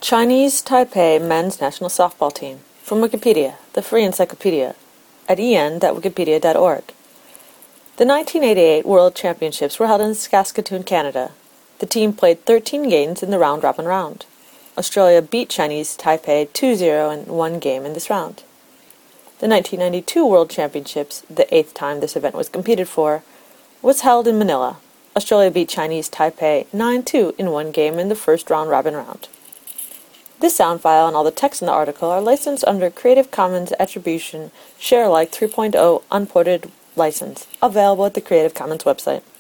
Chinese Taipei men's national softball team. From Wikipedia, the free encyclopedia, at en.wikipedia.org. The 1988 World Championships were held in Saskatoon, Canada. The team played 13 games in the round-robin round. Australia beat Chinese Taipei 2-0 in one game in this round. The 1992 World Championships, the 8th time this event was competed for, was held in Manila. Australia beat Chinese Taipei 9-2 in one game in the first round-robin round. This sound file and all the text in the article are licensed under Creative Commons Attribution Share Alike 3.0 Unported license, available at the Creative Commons website.